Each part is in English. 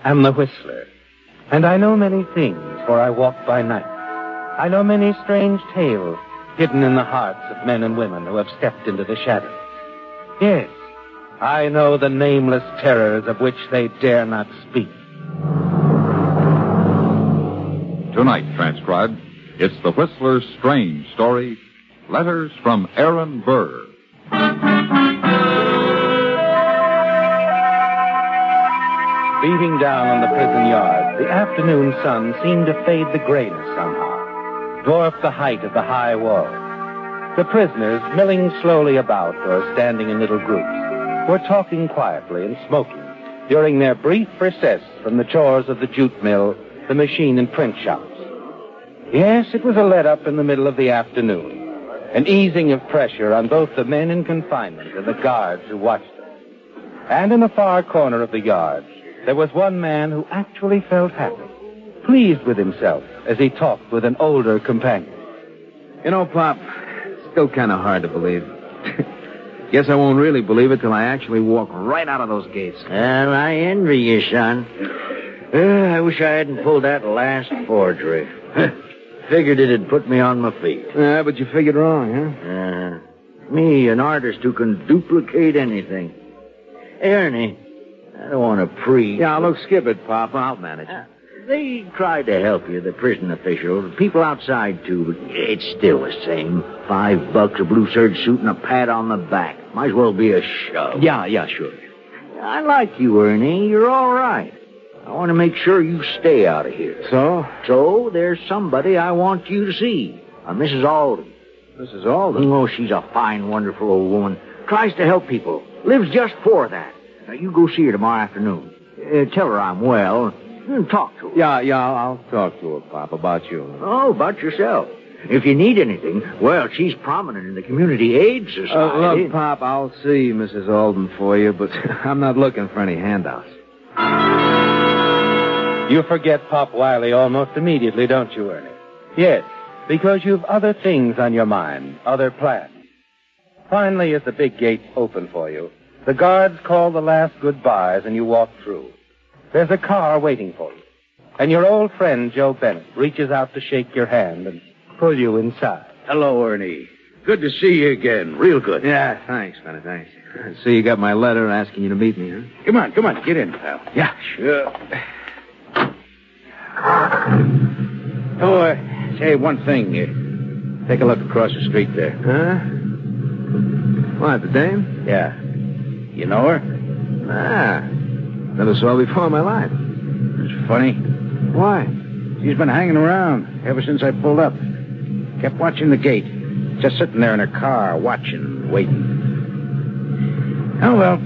am the Whistler, and I know many things, for I walk by night. I know many strange tales hidden in the hearts of men and women who have stepped into the shadows. Yes, I know the nameless terrors of which they dare not speak. Tonight, transcribed, it's the Whistler's strange story, Letters from Aaron Burr. Beating down on the prison yard, the afternoon sun seemed to fade the grayness somehow, dwarf the height of the high wall. The prisoners, milling slowly about or standing in little groups, were talking quietly and smoking during their brief recess from the chores of the jute mill, the machine and print shops. Yes, it was a let-up in the middle of the afternoon, an easing of pressure on both the men in confinement and the guards who watched them. And in a far corner of the yard, there was one man who actually felt happy, pleased with himself as he talked with an older companion. You know, Pop, it's still kind of hard to believe. Guess I won't really believe it till I actually walk right out of those gates. Well, I envy you, son. I wish I hadn't pulled that last forgery. Figured it'd put me on my feet. Yeah, but you figured wrong, huh? Me, an artist who can duplicate anything. Hey, Ernie, I don't want to preach. Yeah, look, skip it, Pop. I'll manage. They tried to help you, the prison officials. People outside, too, but it's still the same. $5, a blue serge suit, and a pat on the back. Might as well be a shove. Yeah, sure. I like you, Ernie. You're all right. I want to make sure you stay out of here. So? So, there's somebody I want you to see. Mrs. Alden. Mrs. Alden? Oh, she's a fine, wonderful old woman. Tries to help people. Lives just for that. Now, you go see her tomorrow afternoon. Tell her I'm well. Talk to her. Yeah, I'll talk to her, Pop, about you. Oh, about yourself. If you need anything, well, she's prominent in the Community Aid Society. Look, Pop, I'll see Mrs. Alden for you, but I'm not looking for any handouts. You forget Pop Wiley almost immediately, don't you, Ernie? Yes, because you've other things on your mind, other plans. Finally, as the big gates open for you, the guards call the last goodbyes and you walk through. There's a car waiting for you, and your old friend, Joe Bennett, reaches out to shake your hand and pull you inside. Hello, Ernie. Good to see you again. Real good. Yeah, thanks, Bennett, thanks. So you got my letter asking you to meet me, huh? Come on. Get in, pal. Yeah, sure. Oh, say one thing. Take a look across the street there. Huh? What, the dame? Yeah. You know her? Never saw her before in my life. It's funny. Why? She's been hanging around ever since I pulled up. Kept watching the gate. Just sitting there in her car, watching, waiting. Oh, well.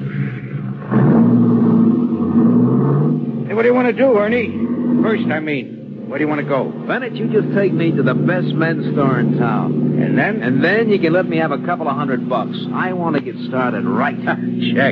Hey, what do you want to do, Ernie? First, where do you want to go? Bennett, you just take me to the best men's store in town. And then? And then you can let me have a couple of $100. I want to get started right. Check.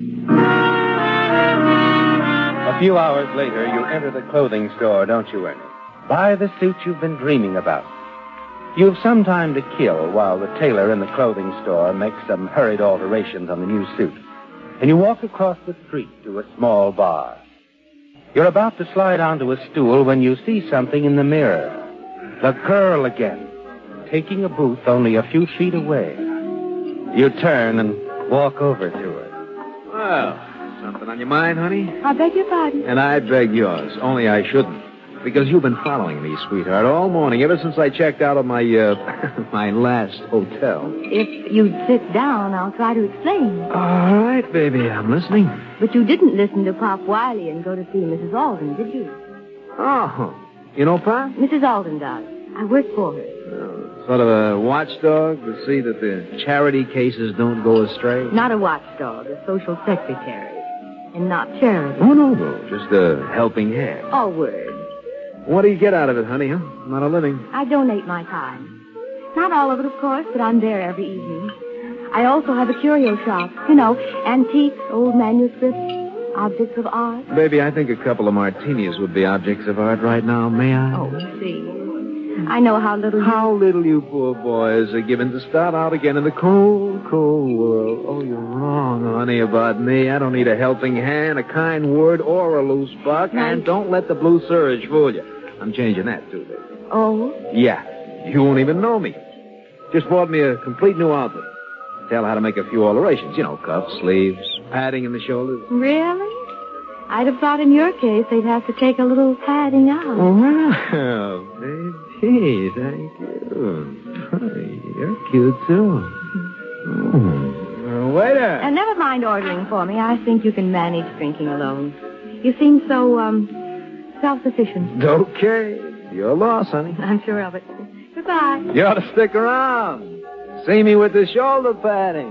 A few hours later, you enter the clothing store, don't you, Ernie? Buy the suit you've been dreaming about. You've some time to kill while the tailor in the clothing store makes some hurried alterations on the new suit. And you walk across the street to a small bar. You're about to slide onto a stool when you see something in the mirror. The girl again, taking a booth only a few feet away. You turn and walk over to her. Well, something on your mind, honey? I beg your pardon. And I beg yours, only I shouldn't. Because you've been following me, sweetheart, all morning, ever since I checked out of my, my last hotel. If you'd sit down, I'll try to explain. All right, baby, I'm listening. But you didn't listen to Pop Wiley and go to see Mrs. Alden, did you? Oh, you know Pop? Mrs. Alden does. I work for her. Sort of a watchdog to see that the charity cases don't go astray? Not a watchdog, a social secretary. And not charity. Oh, no, just a helping hand. All words. What do you get out of it, honey, huh? Not a living. I donate my time. Not all of it, of course, but I'm there every evening. I also have a curio shop. You know, antiques, old manuscripts, objects of art. Baby, I think a couple of martinis would be objects of art right now, may I? Oh, please. I know how little you... How little you poor boys are given to start out again in the cold, cold world. Oh, you're wrong, honey, about me. I don't need a helping hand, a kind word, or a loose buck. And don't let the blue surge fool you. I'm changing that, too, baby. Oh? Yeah. You won't even know me. Just bought me a complete new outfit. Tell how to make a few alterations. You know, cuffs, sleeves, padding in the shoulders. Really? I'd have thought in your case they'd have to take a little padding out. Well, baby, thank you. You're cute, too. Waiter. And never mind ordering for me. I think you can manage drinking alone. You seem so, self-sufficient. Okay. Your loss, honey. I'm sure of it. Goodbye. You ought to stick around. See me with the shoulder padding.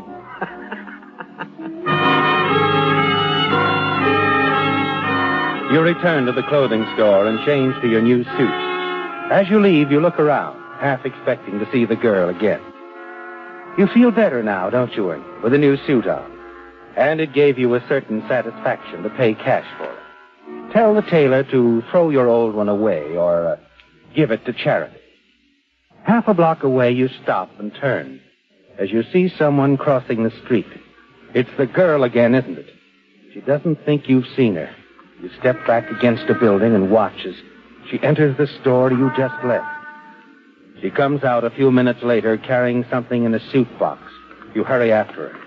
You return to the clothing store and change to your new suit. As you leave, you look around, half expecting to see the girl again. You feel better now, don't you, Ernie, with a new suit on? And it gave you a certain satisfaction to pay cash for it. Tell the tailor to throw your old one away or give it to charity. Half a block away, you stop and turn as you see someone crossing the street. It's the girl again, isn't it? She doesn't think you've seen her. You step back against a building and watch as she enters the store you just left. She comes out a few minutes later carrying something in a suit box. You hurry after her.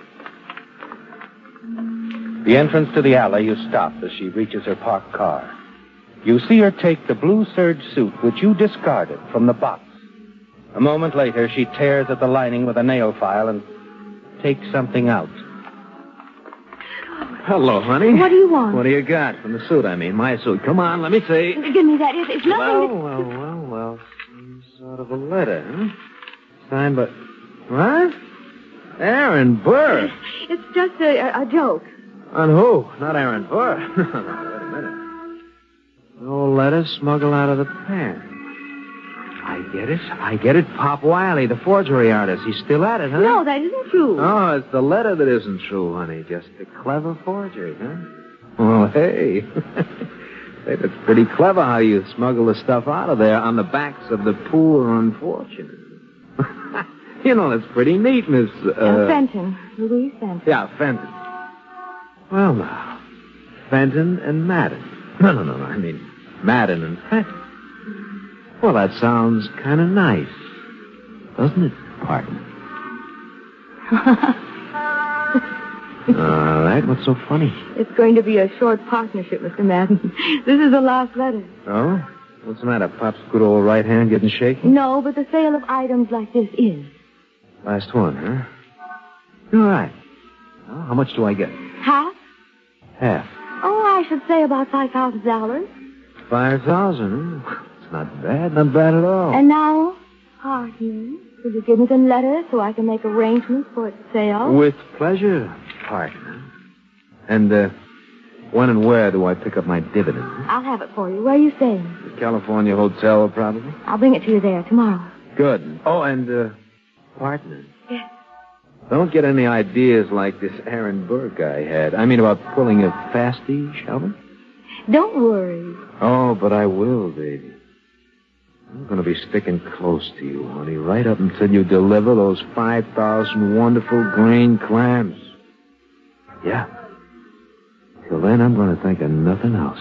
The entrance to the alley, you stop as she reaches her parked car. You see her take the blue serge suit which you discarded from the box. A moment later, she tears at the lining with a nail file and takes something out. Hello, honey. What do you want? What do you got from the suit, I mean? My suit. Come on, let me see. Give me that. It's nothing... Well. Some sort of a letter, huh? Signed by... What? Aaron Burr. It's just a joke. On who? Not Aaron Burr. Wait a minute. No letter smuggled out of the pen. I get it. Pop Wiley, the forgery artist. He's still at it, huh? No, that isn't true. Oh, it's the letter that isn't true, honey. Just a clever forgery, huh? Well, hey. Say, that's pretty clever how you smuggle the stuff out of there on the backs of the poor unfortunate. You know, that's pretty neat, Miss... Fenton. Louise Fenton. Yeah, Fenton. Well, now. Fenton and Madden. No. I mean, Madden and Fenton. Well, that sounds kind of nice. Doesn't it, partner? All right, what's so funny? It's going to be a short partnership, Mr. Madden. This is the last letter. Oh? What's the matter? Pop's good old right hand getting shaky? No, but the sale of items like this is. Last one, huh? All right. Well, how much do I get? Half? Half. Oh, I should say about $5,000. 5,000, huh? It's not bad at all. And now, partner, will you give me the letter so I can make arrangements for its sale? With pleasure, partner. And, when and where do I pick up my dividend? I'll have it for you. Where are you staying? The California Hotel, probably. I'll bring it to you there tomorrow. Good. Oh, and, partner. Yes. Don't get any ideas like this Aaron Burr guy had. I mean about pulling a fastie, Sheldon. Don't worry. Oh, but I will, baby. I'm going to be sticking close to you, honey, right up until you deliver those 5,000 wonderful green clams. Yeah. Till then, I'm going to think of nothing else.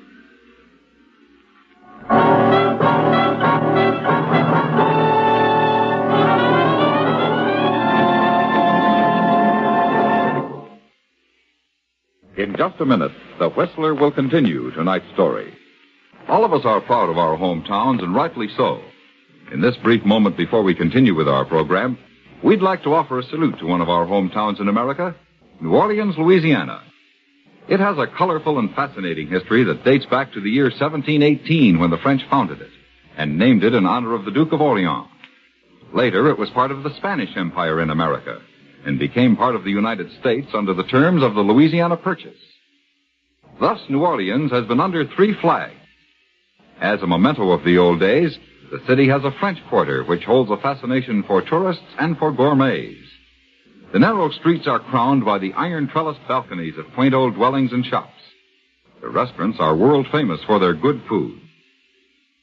In just a minute, the Whistler will continue tonight's story. All of us are proud of our hometowns, and rightly so. In this brief moment before we continue with our program, we'd like to offer a salute to one of our hometowns in America, New Orleans, Louisiana. It has a colorful and fascinating history that dates back to the year 1718 when the French founded it and named it in honor of the Duke of Orleans. Later, it was part of the Spanish Empire in America and became part of the United States under the terms of the Louisiana Purchase. Thus, New Orleans has been under 3 flags. As a memento of the old days, the city has a French Quarter which holds a fascination for tourists and for gourmets. The narrow streets are crowned by the iron trellised balconies of quaint old dwellings and shops. The restaurants are world famous for their good food.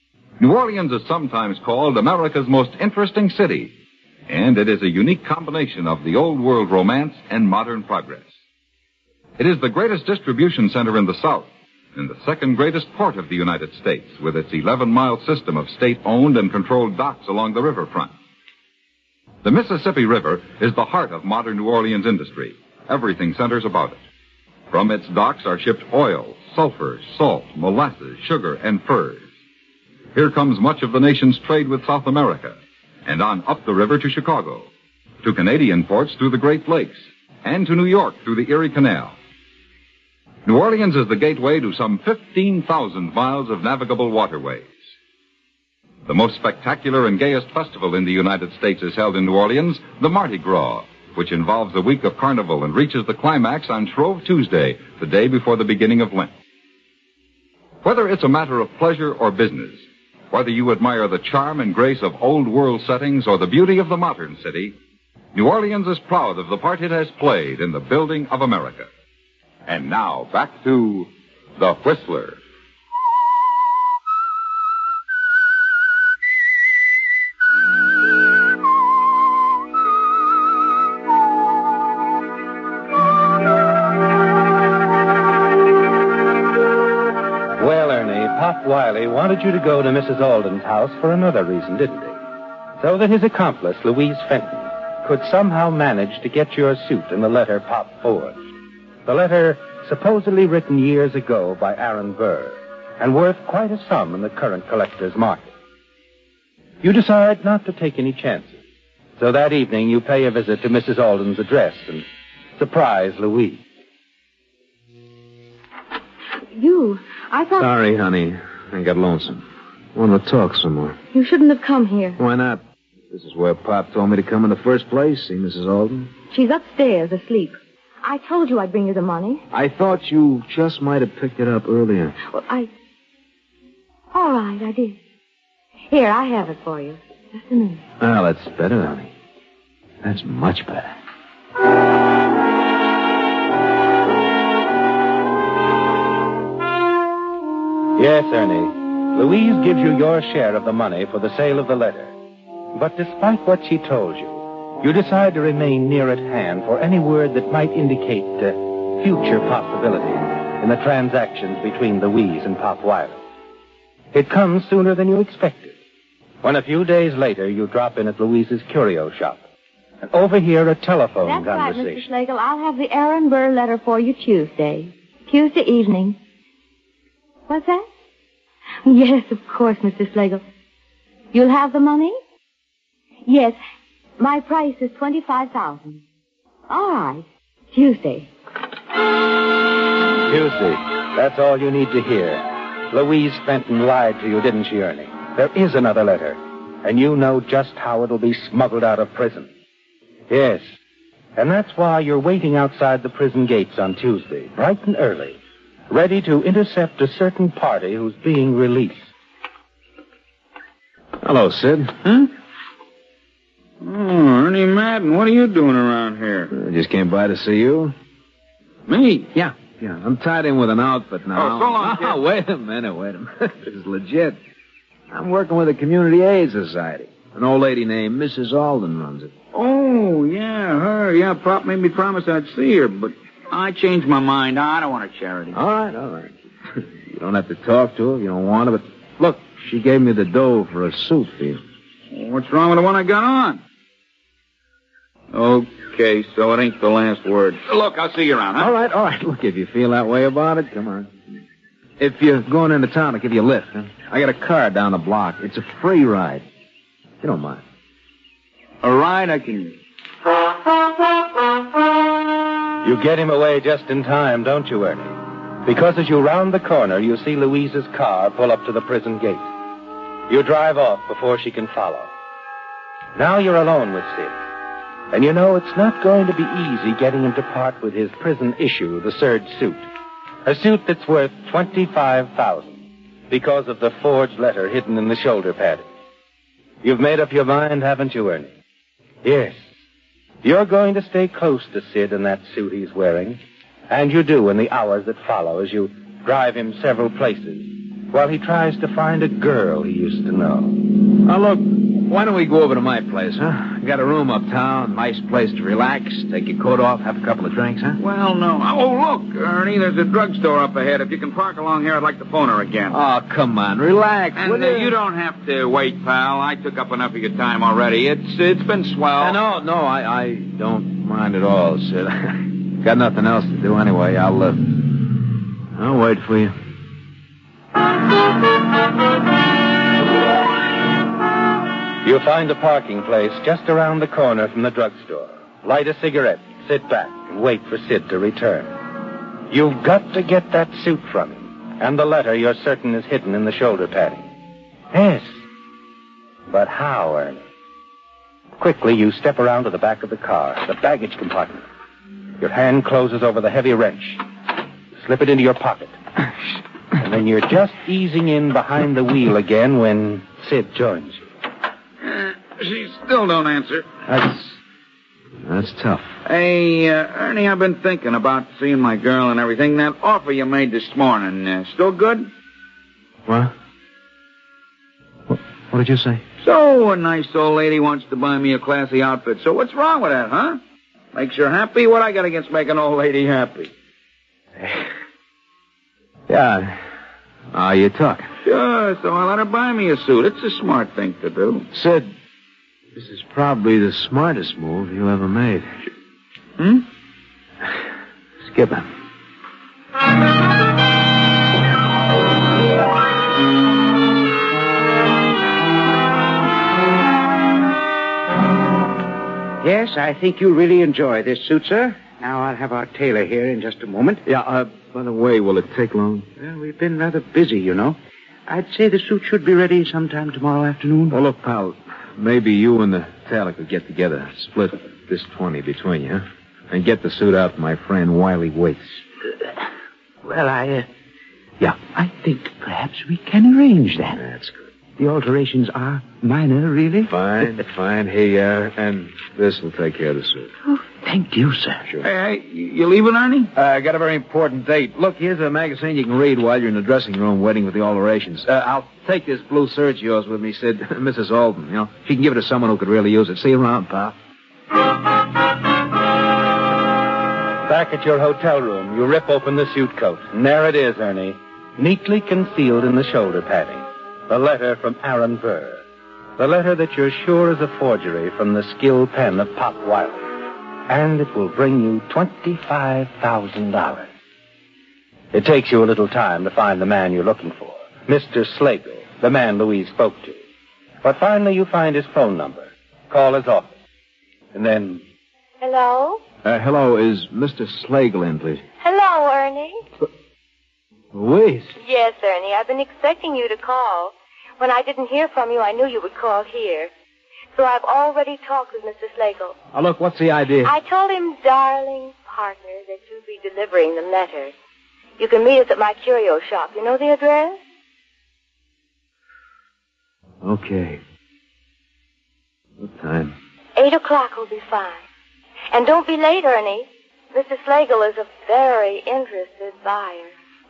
New Orleans is sometimes called America's most interesting city, and it is a unique combination of the old world romance and modern progress. It is the greatest distribution center in the South and the second greatest port of the United States, with its 11-mile system of state-owned and controlled docks along the riverfront. The Mississippi River is the heart of modern New Orleans industry. Everything centers about it. From its docks are shipped oil, sulfur, salt, molasses, sugar, and furs. Here comes much of the nation's trade with South America, and on up the river to Chicago, to Canadian ports through the Great Lakes, and to New York through the Erie Canal. New Orleans is the gateway to some 15,000 miles of navigable waterways. The most spectacular and gayest festival in the United States is held in New Orleans, the Mardi Gras, which involves a week of carnival and reaches the climax on Shrove Tuesday, the day before the beginning of Lent. Whether it's a matter of pleasure or business, whether you admire the charm and grace of old-world settings or the beauty of the modern city, New Orleans is proud of the part it has played in the building of America. And now, back to The Whistler. Pop Wiley wanted you to go to Mrs. Alden's house for another reason, didn't he? So that his accomplice, Louise Fenton, could somehow manage to get your suit in the letter Pop forged. The letter supposedly written years ago by Aaron Burr and worth quite a sum in the current collector's market. You decide not to take any chances. So that evening you pay a visit to Mrs. Alden's address and surprise Louise. I thought... Sorry, honey. I got lonesome. Want to talk some more. You shouldn't have come here. Why not? This is where Pop told me to come in the first place, see Mrs. Alden. She's upstairs, asleep. I told you I'd bring you the money. I thought you just might have picked it up earlier. Well, All right, I did. Here, I have it for you. Just a minute. Well, that's better, honey. That's much better. Yes, Ernie. Louise gives you your share of the money for the sale of the letter. But despite what she told you, you decide to remain near at hand for any word that might indicate future possibilities in the transactions between Louise and Pop Wiley. It comes sooner than you expected, when a few days later you drop in at Louise's curio shop and overhear a telephone conversation. That's right, Mr. Schlegel. I'll have the Aaron Burr letter for you Tuesday evening. What's that? Yes, of course, Mr. Schlegel. You'll have the money? Yes. My price is $25,000. All right. Tuesday. Tuesday. That's all you need to hear. Louise Fenton lied to you, didn't she, Ernie? There is another letter, and you know just how it'll be smuggled out of prison. Yes. And that's why you're waiting outside the prison gates on Tuesday, bright and early, ready to intercept a certain party who's being released. Hello, Sid. Huh? Oh, Ernie Madden, what are you doing around here? I just came by to see you. Me? Yeah. I'm tied in with an outfit now. Oh, so long, kid. Wait a minute. This is legit. I'm working with a community aid society. An old lady named Mrs. Alden runs it. Oh, yeah, her. Yeah, Pop made me promise I'd see her, but I changed my mind. I don't want a charity. All right. You don't have to talk to her if you don't want to, but look, she gave me the dough for a suit for you. What's wrong with the one I got on? Okay, so it ain't the last word. Look, I'll see you around, huh? All right. Look, if you feel that way about it, come on. If you're going into town, I'll give you a lift. Huh? I got a car down the block. It's a free ride. You don't mind. A ride I can use. You get him away just in time, don't you, Ernie? Because as you round the corner, you see Louise's car pull up to the prison gate. You drive off before she can follow. Now you're alone with Sid. And you know it's not going to be easy getting him to part with his prison issue, the serge suit. A suit that's worth $25,000 because of the forged letter hidden in the shoulder padding. You've made up your mind, haven't you, Ernie? Yes. You're going to stay close to Sid in that suit he's wearing. And you do in the hours that follow as you drive him several places while he tries to find a girl he used to know. Now, look, why don't we go over to my place, huh? Got a room uptown, nice place to relax, take your coat off, have a couple of drinks, huh? Well, no. Oh, look, Ernie, there's a drugstore up ahead. If you can park along here, I'd like to phone her again. Oh, come on, relax. And will you? you don't have to wait, pal. I took up enough of your time already. It's been swell. No, I don't mind at all, Sid. Got nothing else to do anyway. I'll wait for you. You find a parking place just around the corner from the drugstore. Light a cigarette, sit back, and wait for Sid to return. You've got to get that suit from him, and the letter you're certain is hidden in the shoulder padding. Yes. But how, Ernie? Quickly, you step around to the back of the car, the baggage compartment. Your hand closes over the heavy wrench. Slip it into your pocket. And then you're just easing in behind the wheel again when Sid joins you. She still don't answer. That's tough. Hey, Ernie, I've been thinking about seeing my girl and everything. That offer you made this morning, still good? What? What did you say? So, a nice old lady wants to buy me a classy outfit. So what's wrong with that, huh? Makes her happy? What I got against making an old lady happy? Yeah. You talking? Sure, so I let her buy me a suit. It's a smart thing to do. Sid, this is probably the smartest move you ever made. Skip it. Yes, I think you'll really enjoy this suit, sir. Now, I'll have our tailor here in just a moment. Yeah, by the way, will it take long? Well, we've been rather busy, you know. I'd say the suit should be ready sometime tomorrow afternoon. Well, look, pal, maybe you and the tailor could get together, split this 20 between you, huh? And get the suit out to my friend Wiley Waits. Well, I think perhaps we can arrange that. That's good. The alterations are minor, really. Fine. Hey, and this will take care of the suit. Oh, thank you, sir. Sure. Hey, you leaving, Ernie? I got a very important date. Look, here's a magazine you can read while you're in the dressing room waiting with the alterations. I'll take this blue serge of yours with me, Sid. Mrs. Alden, you know. She can give it to someone who could really use it. See you around, pal. Back at your hotel room, you rip open the suit coat. And there it is, Ernie, neatly concealed in the shoulder padding. The letter from Aaron Burr. The letter that you're sure is a forgery from the skilled pen of Pop Wiley. And it will bring you $25,000. It takes you a little time to find the man you're looking for. Mr. Slagle, the man Louise spoke to. But finally you find his phone number. Call his office. And then... Hello? Hello, is Mr. Slagle in, please? Hello, Ernie. Louise? Yes, Ernie. I've been expecting you to call. When I didn't hear from you, I knew you would call here. So I've already talked with Mr. Slagle. Oh, look, what's the idea? I told him, darling partner, that you'd be delivering the letter. You can meet us at my curio shop. You know the address? Okay. What time? 8 o'clock will be fine. And don't be late, Ernie. Mr. Slagle is a very interested buyer.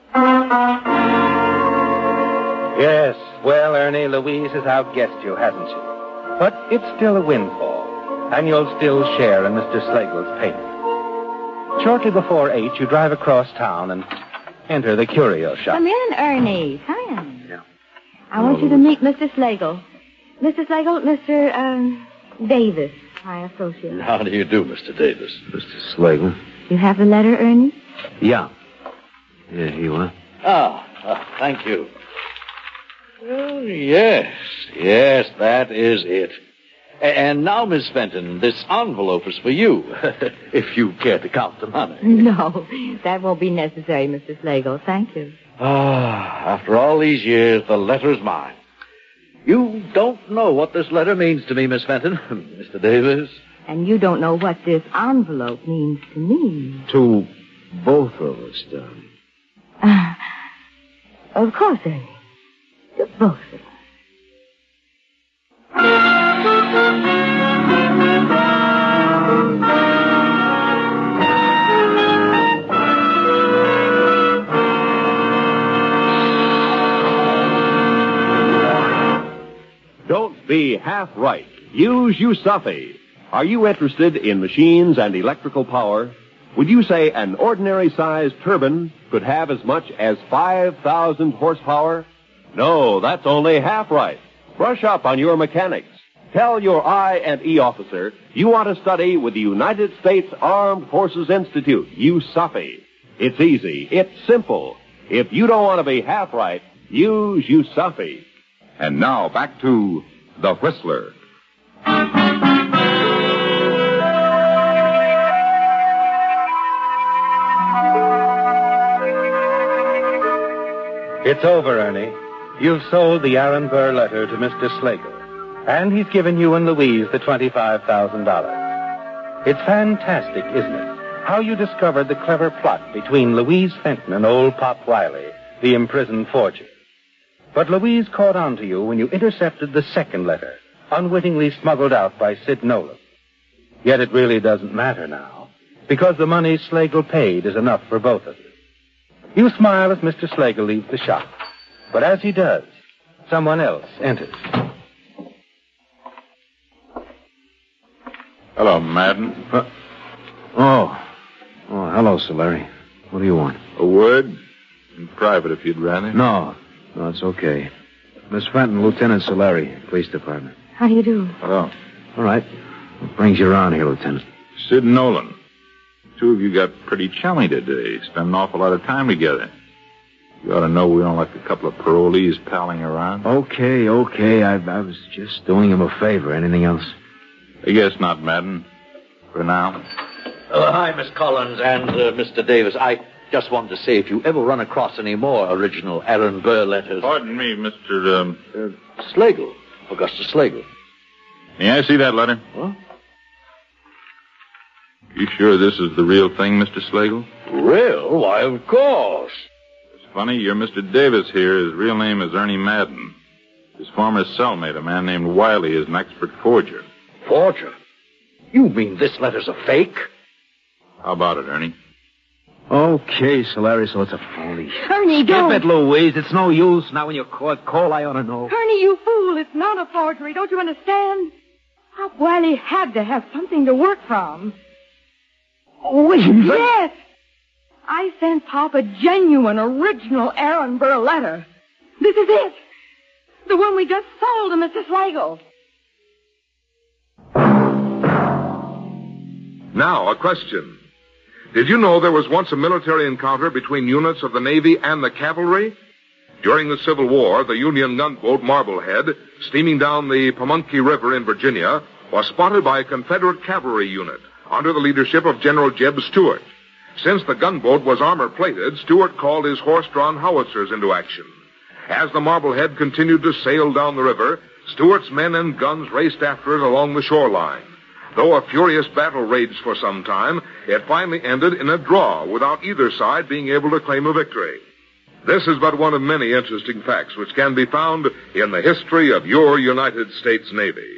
Yes, well, Ernie, Louise has outguessed you, hasn't she? But it's still a windfall, and you'll still share in Mr. Slagle's payment. Shortly before 8, you drive across town and enter the curio shop. Come in, Ernie. Come in. Yeah. I want you to meet Mr. Slagle. Mr. Slagle, Mr. Davis, my associate. How do you do, Mr. Davis? Mr. Slagle? You have the letter, Ernie? Yeah. Yeah, here you are. Thank you. Oh, yes, that is it. And now, Miss Fenton, this envelope is for you, if you care to count the money. No, that won't be necessary, Mr. Slagle. Thank you. After all these years, the letter's mine. You don't know what this letter means to me, Miss Fenton. Mr. Davis. And you don't know what this envelope means to me. To both of us, darling. Of course, Ernie. To both of us. be half right. Use Usafi. Are you interested in machines and electrical power? Would you say an ordinary-sized turbine could have as much as 5,000 horsepower? No, that's only half right. Brush up on your mechanics. Tell your I&E officer you want to study with the United States Armed Forces Institute, USAFI. It's easy. It's simple. If you don't want to be half right, use USAFI. And now back to The Whistler. It's over, Ernie. You've sold the Aaron Burr letter to Mr. Slagle, and he's given you and Louise the $25,000. It's fantastic, isn't it? How you discovered the clever plot between Louise Fenton and old Pop Wiley, the imprisoned forger. But Louise caught on to you when you intercepted the second letter, unwittingly smuggled out by Sid Nolan. Yet it really doesn't matter now, because the money Slagle paid is enough for both of you. You smile as Mr. Slagle leaves the shop. But as he does, someone else enters. Hello, Madden. Hello, Sir Larry. What do you want? A word? In private, if you'd rather. No, it's okay. Miss Fenton, Lieutenant Solari, Police Department. How do you do? Hello. All right. What brings you around here, Lieutenant? Sid Nolan. Two of you got pretty chummy today. Spend an awful lot of time together. You ought to know we don't like a couple of parolees palling around. Okay. I was just doing him a favor. Anything else? I guess not, Madden. For now. Hi, Miss Collins and Mr. Davis. I just wanted to say if you ever run across any more original Aaron Burr letters... Pardon me, Mr. Slagle. Augustus Slagle. May I see that letter? Huh? You sure this is the real thing, Mr. Slagle? Real? Why, of course. It's funny, your Mr. Davis here, his real name is Ernie Madden. His former cellmate, a man named Wiley, is an expert forger. Forger? You mean this letter's a fake? How about it, Ernie? Okay, Solari, so it's a phony. Ernie, don't. Skip it, Louise. It's no use. Now when you're caught, call, I ought to know. Ernie, you fool. It's not a forgery. Don't you understand? Pop Wiley had to have something to work from. Oh, yes. I sent Pop a genuine, original Aaron Burr letter. This is it. The one we just sold to Mr. Slagle. Now, a question. Did you know there was once a military encounter between units of the Navy and the cavalry? During the Civil War, the Union gunboat Marblehead, steaming down the Pamunkey River in Virginia, was spotted by a Confederate cavalry unit under the leadership of General Jeb Stuart. Since the gunboat was armor-plated, Stuart called his horse-drawn howitzers into action. As the Marblehead continued to sail down the river, Stuart's men and guns raced after it along the shoreline. Though a furious battle raged for some time, it finally ended in a draw without either side being able to claim a victory. This is but one of many interesting facts which can be found in the history of your United States Navy.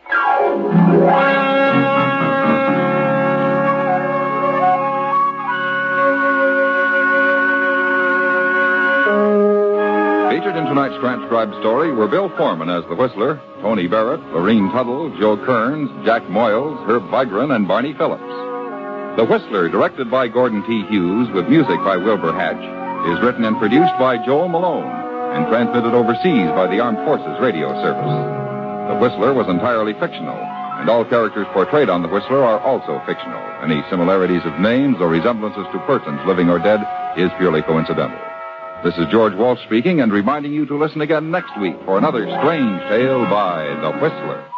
Featured in tonight's transcribed story were Bill Foreman as the Whistler, Tony Barrett, Lorene Tuttle, Joe Kearns, Jack Moyles, Herb Vigran, and Barney Phillips. The Whistler, directed by Gordon T. Hughes with music by Wilbur Hatch, is written and produced by Joel Malone and transmitted overseas by the Armed Forces Radio Service. The Whistler was entirely fictional, and all characters portrayed on The Whistler are also fictional. Any similarities of names or resemblances to persons living or dead is purely coincidental. This is George Walsh speaking and reminding you to listen again next week for another strange tale by The Whistler.